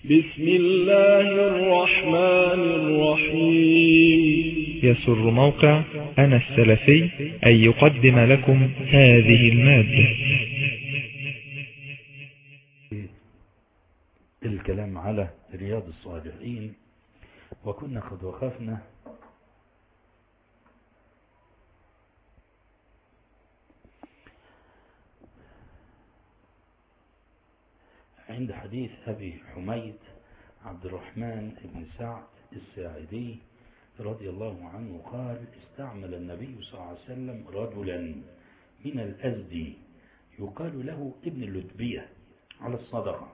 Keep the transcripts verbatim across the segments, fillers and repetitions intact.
بسم الله الرحمن الرحيم. يسر موقع أنا السلفي أن يقدم لكم هذه المادة. الكلام على رياض الصالحين، وكنا قد وقفنا عند حديث أبي حميد عبد الرحمن بن سعد الساعدي رضي الله عنه قال: استعمل النبي صلى الله عليه وسلم رجلا من الأزدي يقال له ابن اللتبية على الصدقة،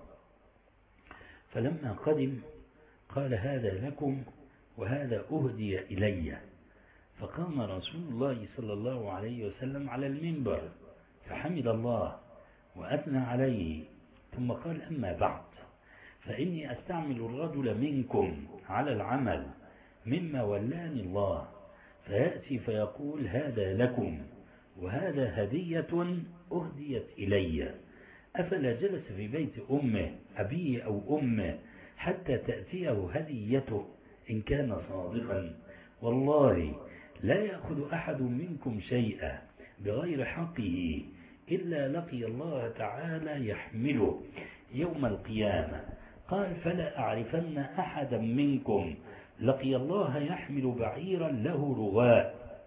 فلما قدم قال: هذا لكم وهذا أهدي إلي. فقام رسول الله صلى الله عليه وسلم على المنبر فحمد الله وأثنى عليه، ثم قال: أما بعد، فإني أستعمل الرجل منكم على العمل مما ولاني الله، فيأتي فيقول: هذا لكم وهذا هدية أهديت إلي، أفلا جلس في بيت أمه أبيه أو أمه حتى تأتيه هديته إن كان صادقا؟ والله لا يأخذ أحد منكم شيئا بغير حقه إلا لقي الله تعالى يحمله يوم القيامة. قال: فلا أعرفن أحدا منكم لقي الله يحمل بعيرا له رغاء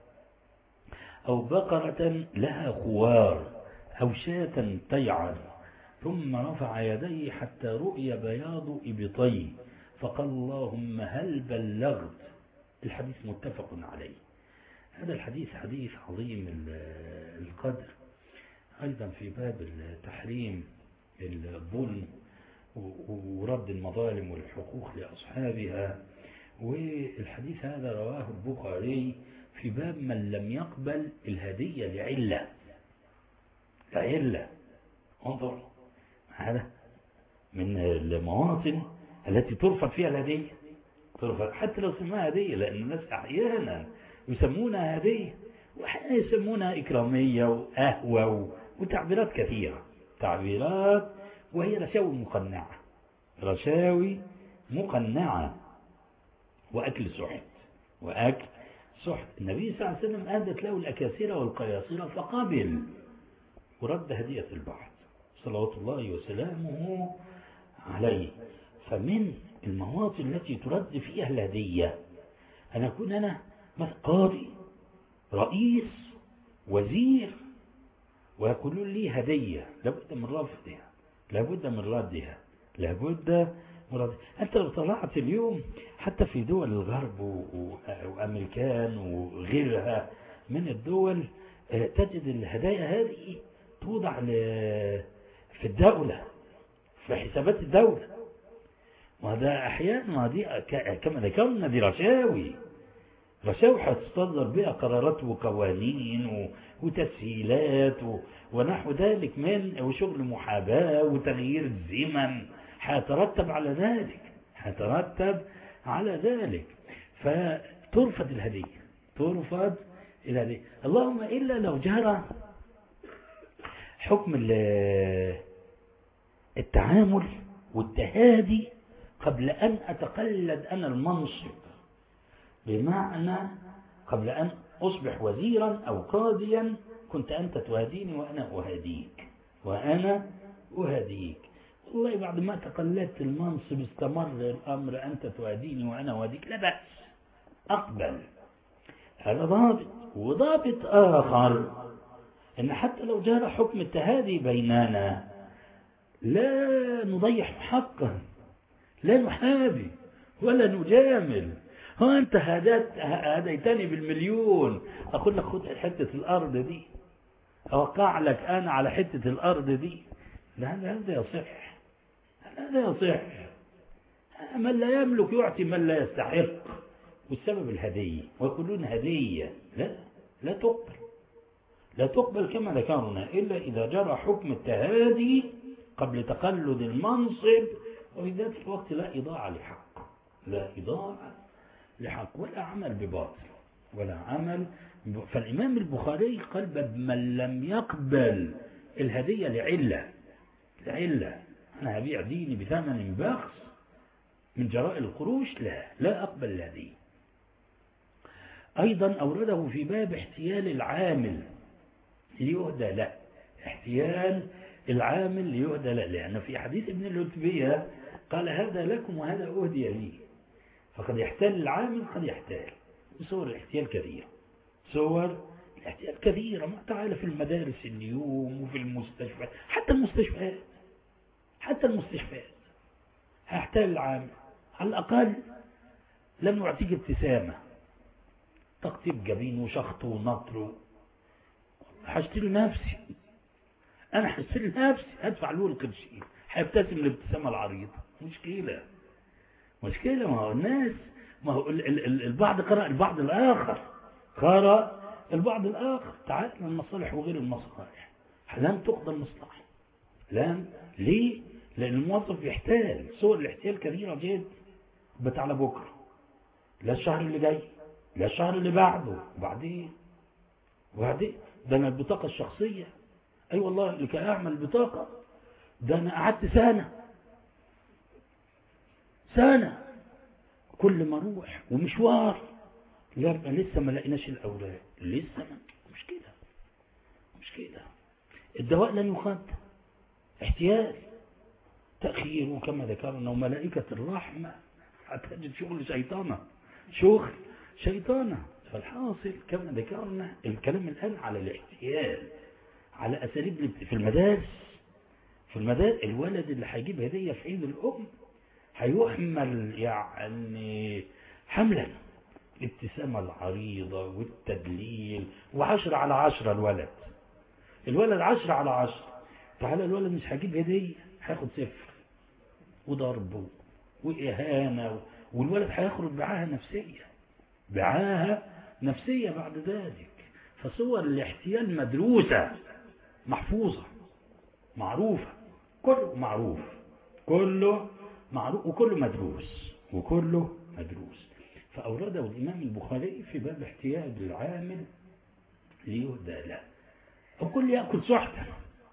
أو بقرة لها خوار أو شاة تيعر، ثم رفع يديه حتى رؤي بياض إبطيه فقال: اللهم هل بلغت؟ الحديث متفق عليه. هذا الحديث حديث عظيم القدر، أيضا في باب التحريم الظلم ورد المظالم والحقوق لأصحابها. والحديث هذا رواه البخاري في باب من لم يقبل الهدية لعلة لعلة انظر، هذا من المواطن التي ترفض فيها الهدية، ترفض حتى لو سماها هدية، لأن الناس أحيانا يسمونها هدية وأحيانا يسمونها إكرامية وأهوى وتعبيرات كثيرة، تعبيرات وهي رشاوي مقنعة، رشاوي مقنعة وأكل سحت وأكل سحت. النبي صلى الله عليه وسلم أهدت له الأكاسير والقياصير فقبل ورد هدية البعض صلوات الله وسلامه عليه. فمن المواطن التي ترد فيها الهدية أن أكون أنا قاضي رئيس وزير ويقولون لي هدية، لابد من رفضها، لابد من ردها، لابد من ردها. أنت لو طلعت اليوم حتى في دول الغرب وأمريكان وغيرها من الدول تجد الهدايا هذه توضع في الدولة في حسابات الدولة، وهذا أحيانا دي كما ذكرنا دي رشاوي رشاوي هتصدر بها قرارات وقوانين وتسهيلات ونحو ذلك من وشغل محاباة وتغيير الزمن هيترتب على ذلك هيترتب على ذلك فترفض الهدية، ترفض الهدية. اللهم إلا لو جرى حكم التعامل والتهادي قبل أن أتقلد أنا المنصب، بمعنى قبل أن أصبح وزيرا أو قاضيا كنت أنت تهديني وأنا أهديك وأنا أهديك. والله بعد ما تقلدت المنصب استمر الأمر أنت تهديني وأنا أهديك، لا بأس، أقبل. هذا ضابط. وضابط آخر إن حتى لو جرى حكم التهادي بيننا لا نضيع حقه، لا نحابي ولا نجامل. ها أنت هديت هديتني بالمليون، أقول لك خد حتة الأرض دي، أوقع لك أنا على حتة الأرض دي، لا هذا يصح، هذا يصح. من لا يملك يعطي من لا يستحق، والسبب الهدية، ويقولون هدية، لا لا تقبل، لا تقبل كما ذكرنا إلا إذا جرى حكم التهادي قبل تقلد المنصب، وفي ذات الوقت لا إضاعة لحق، لا إضاعة لحق ولا عمل بباطل ولا عمل. فالإمام البخاري قال: من لم يقبل الهدية لعلة لعلة أنا هبيع ديني بثمن بخس من جراء القروش لا لا أقبل هذه. أيضا أورده في باب احتيال العامل ليهدى له، احتيال العامل ليهدى له، لأن في حديث ابن اللتبية قال هذا لكم وهذا أهدي لي، فقد يحتال العامل قد يحتال. صور الاحتيال كثيرة، صور الاحتيال كثيرة، ما تعالى في المدارس اليوم وفي المستشفى، حتى المستشفيات حتى المستشفيات هيحتال العامل. على الأقل لم يعطيك ابتسامة، تقطيب جبين وشخط ونطر، هشتري نفسي أنا هشتري نفسي أدفع له القرشين، هيبتسم الابتسامة العريضة. مشكلة مشكلة ما هو الناس، ما هو البعض قرأ البعض الآخر قرأ البعض الآخر تعال المصالح وغير المصالح، لم تقضى المصلحة. لم ليه؟ لأن الموظف يحتال، صور الاحتيال كثيرة جدا. بتعالى بكرة، لا الشهر اللي جاي، لا الشهر اللي بعده، وبعدين وبعدين ده أنا البطاقة الشخصية، أي أيوة والله اللي كان أعمل بطاقة ده أنا قعدت سنة سنة كل ما أروح ومشوار، لا لسه ما لقيناش الأوراق، لسه ما مش كده مش كده. الدواء لن يقدم، احتيال، تأخير، وكما ذكرنا وملائكة الرحمة هتجد شغل شيطانة شغل شيطانة. فالحاصل كما ذكرنا الكلام الآن على الاحتيال، على أساليب في المدارس. في المدارس الولد اللي هيجيب هدية في عيد الأم هيحمل يعني حملا، الابتسامة العريضة والتدليل، وعشرة على عشرة. الولد الولد عشرة على عشرة. تعالى الولد مش هيجيب هدية، هياخد صفر وضربه وإهانة، والولد هيخرج بعاهة نفسية بعاهة نفسية بعد ذلك. فصور الاحتيال مدروسة محفوظة معروفة، كله معروف كله معروف وكله مدروس وكله مدروس. فأورده الإمام البخاري في باب احتيال العامل ليهدى له. الكل يأكل سحتا،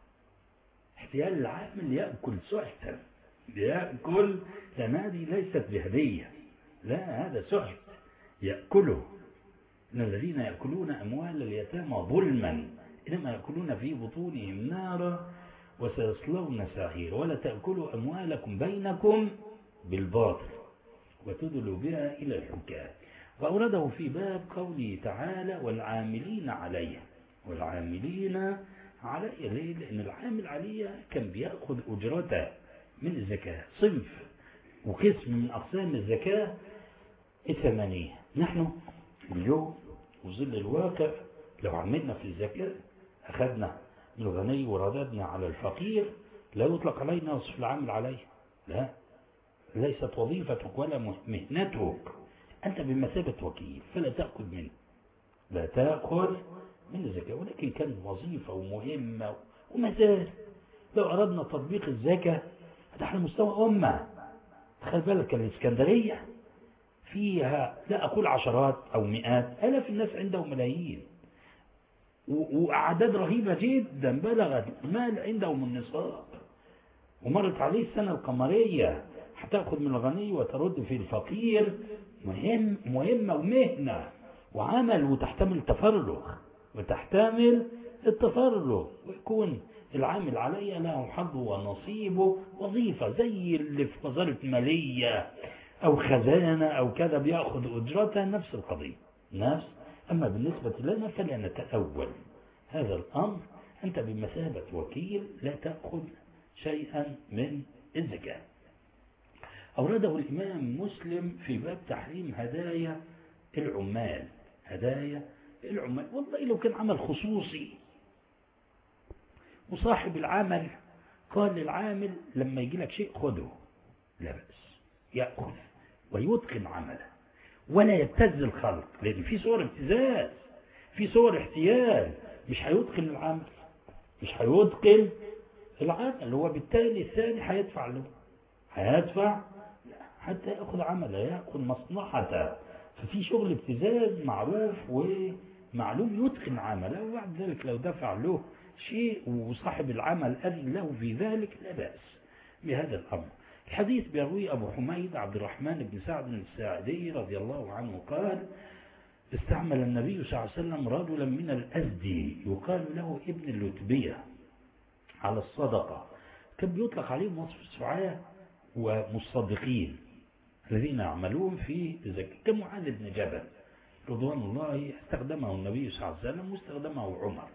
احتيال العامل يأكل سحتا، يأكل، لأن هذه ليست بهدية، لا هذا سحت يأكله. إن الذين يأكلون أموال اليتامى ظلما إنما يأكلون في بطونهم نارا وسيصلون سعيرا ولا تأكلوا أموالكم بينكم بالباطل وتدلوا بها إلى الحكام. وأورده في باب قوله تعالى والعاملين عليه، والعاملين عليه. ليه؟ لأن العامل عليه كان بيأخذ أجرته من الزكاة، صنف وقسم من أقسام الزكاة الثمانية. نحن اليوم وظل الواقع لو عملنا في الزكاة أخذنا من الغني ورددنا على الفقير لا يطلق علينا وصف العامل عليه، لا، ليست وظيفتك ولا مهنتك، أنت بمثابة وكيل فلا تأخذ منه، لا تأخذ من الزكاة، ولكن كان وظيفة ومهمة وما زال. لو أردنا تطبيق الزكاة هذا على مستوى أمة. تخيل بالك الإسكندرية فيها لا أقول عشرات أو مئات ألاف الناس عندهم ملايين وأعداد رهيبة جدا بلغت مال عندهم النصاب، ومرت عليه السنة القمرية هتأخذ من الغني وترد في الفقير. مهم مهمة ومهنة وعمل، وتحتمل تفرغ وتحتمل التفرغ، ويكون العامل عليه له حظه ونصيبه، وظيفة زي اللي في وزارة مالية أو خزانة أو كذا بيأخذ أجرته، نفس القضية نفس. أما بالنسبة لنا فلا نتأول هذا الأمر، أنت بمثابة وكيل لا تأخذ شيئا من الزكاة. أورده الإمام مسلم في باب تحريم هدايا العمال، هدايا العمال. والله لو كان عمل خصوصي وصاحب العمل قال للعامل لما يجي لك شيء خذه، لا بأس، يأخذ ويتقن عمله ولا يبتز الخلق، لأن في صور ابتزاز، في صور احتيال، مش هيتقن العمل مش هيتقن العمل هو بالتالي الثاني هيدفع له هيدفع حتى يأخذ عمله، يأخذ مصلحته. ففي شغل ابتزاز معروف ومعلوم يتقن عمله، وبعد ذلك لو دفع له شيء وصاحب العمل أذن له في ذلك لا بأس بهذا الأمر. الحديث بيروي أبو حميد عبد الرحمن بن سعد الساعدي رضي الله عنه قال استعمل النبي صلى الله عليه وسلم رجلا من الأزدي يقال له ابن اللتبية على الصدقة، كان بيطلق عليهم وصف السعاة ومصدقين الذين يعملون في زكاة، كمعاذ بن جبل رضوان الله استخدمه النبي صلى الله عليه وسلم واستخدمه عمر.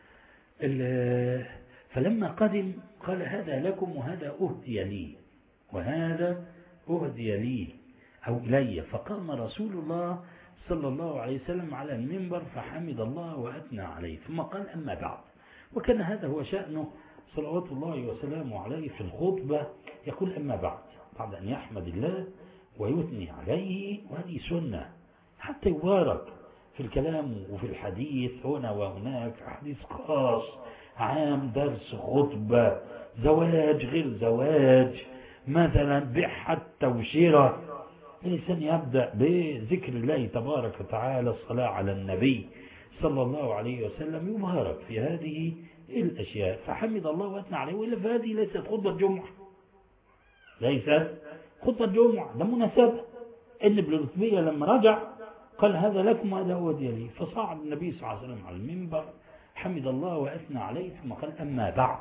فلما قدم قال هذا لكم وهذا أهدي لي وهذا أهدي لي أو إلي. فقام رسول الله صلى الله عليه وسلم على المنبر فحمد الله وأثنى عليه ثم قال أما بعد. وكان هذا هو شأنه صلوات الله وسلامه عليه في الخطبة، يقول أما بعد بعد أن يحمد الله ويثني عليه، وهذه سنة حتى يبارك في الكلام وفي الحديث هنا وهناك، حديث خاص عام درس خطبة زواج غير زواج مثلا بيع حتى وشراء، الإنسان يبدأ بذكر الله تبارك وتعالى الصلاة على النبي صلى الله عليه وسلم، يبارك في هذه الأشياء. فحمد الله وأثنى عليه، وإلا فهذه ليست خطبة جمعة، ليست خطبة جمعة، ده مناسبة إن ابن اللتبية لما رجع قال هذا لكم وهذا أهدي لي، فصعد النبي صلى الله عليه وسلم على المنبر حمد الله وأثنى عليه ثم قال أما بعد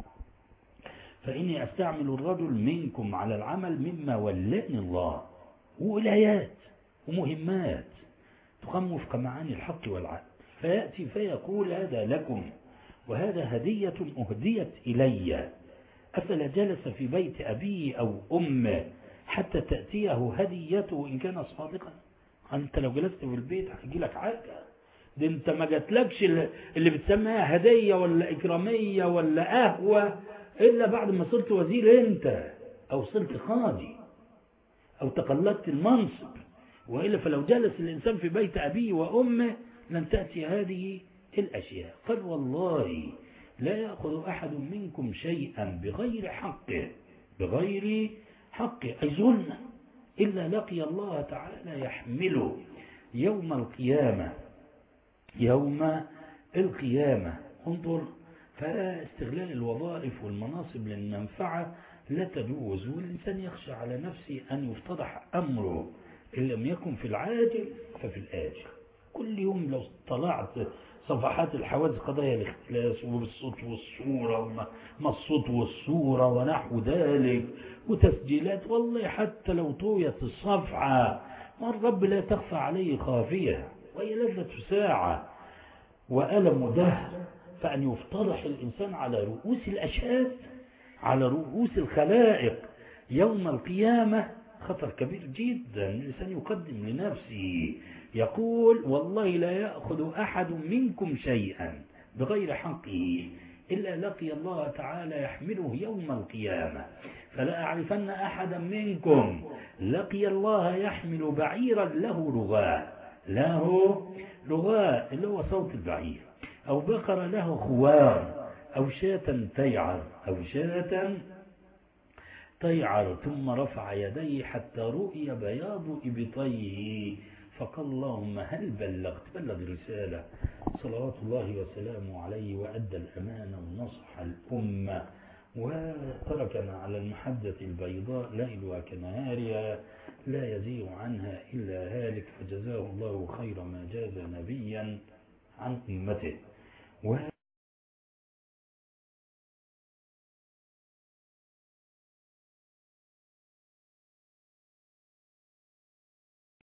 فإني أستعمل الرجل منكم على العمل مما ولاني الله، وولايات ومهمات تقام وفق معاني الحق والعدل، فيأتي فيقول هذا لكم وهذا هدية أهديت إلي، أفلا جلس في بيت أبيه أو أمه حتى تأتيه هديته إن كان صادقا؟ أنت لو جلست في البيت هيجي لك حاجة، دي أنت ما جاتلكش اللي بتسميها هدية ولا إكرامية ولا قهوة إلا بعد ما صرت وزير أنت أو صرت قاضي أو تقلدت المنصب، وإلا فلو جلس الإنسان في بيت أبيه وأمه لن تأتي هذه الأشياء. قال والله لا يأخذ أحد منكم شيئا بغير حقه بغير حقه أي ظلما إلا لقي الله تعالى يحمله يوم القيامة يوم القيامة. انظر، فاستغلال الوظائف والمناصب للمنفعة لا تجوز، والإنسان يخشى على نفسه أن يفتضح أمره إن لم يكن في العاجل ففي الآجل. كل يوم لو طلعت صفحات الحوادث قضايا الاختلاس وبالصوت والصورة وما الصوت والصورة ونحو ذلك وتسجيلات، والله حتى لو طويت الصفحة ما الرب لا تخفى عليه خافية، وهي لذة ساعة وألم دهر، فأن يفتضح الإنسان على رؤوس الأشهاد على رؤوس الخلائق يوم القيامة خطر كبير جدا. الإنسان يقدم لنفسه يقول والله لا يأخذ أحد منكم شيئا بغير حقه إلا لقي الله تعالى يحمله يوم القيامة. فلا أعرفن أحدا منكم لقي الله يحمل بعيرا له رغاء له رغاء اللي هو صوت البعير، أو بقر له خوار، أو شاة تيعر أو شاة تيعر ثم رفع يديه حتى رؤي بياض إبطيه فقال اللهم هل بلغت بلغ الرسالة صلوات الله وسلامه عليه وأدى الأمانة ونصح الأمة وتركنا على المحجة البيضاء ليلها كنهارها لا يزيغ عنها إلا هالك، فجزاه الله خير ما جاز نبيا عن أمته.